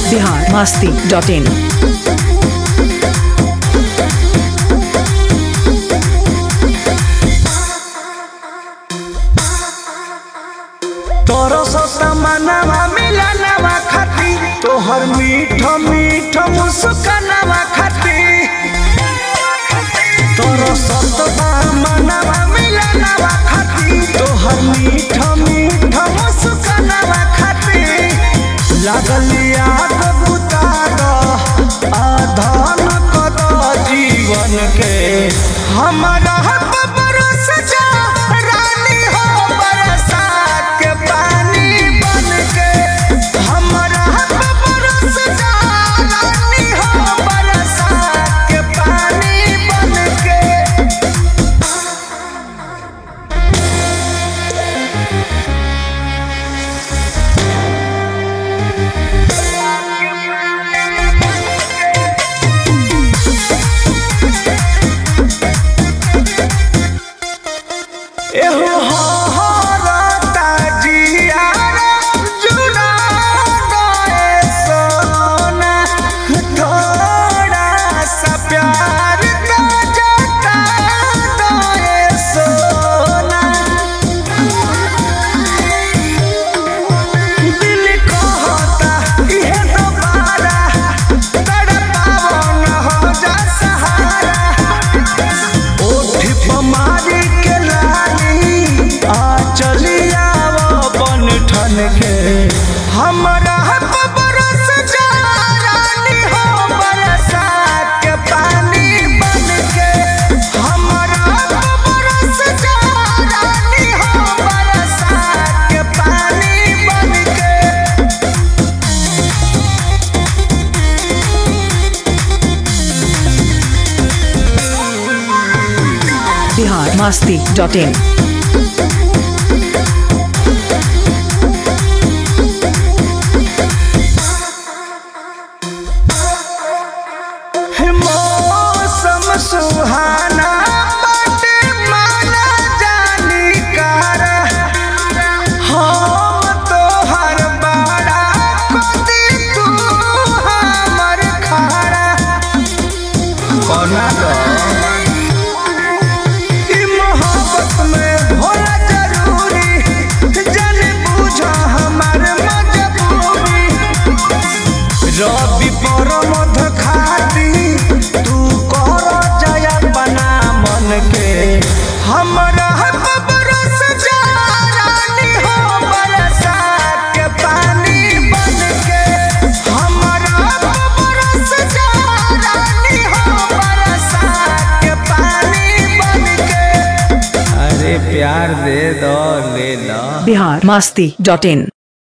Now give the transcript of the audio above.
biharmasti.in। तोरो सोता मनवा मिलनवा खाती तोहर मीठ मीठ मुस्कानवा खाती तोरो सोता मनवा मिलनवा खाती तोहर मीठ मीठ मुस्कानवा खाती लागल याद बुता दो आधान कद जीवन के हमारा हमारा बरस जा रानी हो बरसात के पानी बन के हमारा बरस जा रानी हो बरसात के पानी बन के biharmasti.in। सुहाना बाटे माना जानी कार हम तो हर बाड़ा कदी तू हमर खारा ई मोहब्बत में होला जरूरी जाने बुझा हमार मजबूरी रवि पर मध खाती के हमारा बरस जा रानी हो बरसात के पानी बन के हमारा बरस जा रानी हो बरसात के पानी बन के अरे प्यार दे दो ले लो biharmasti.in।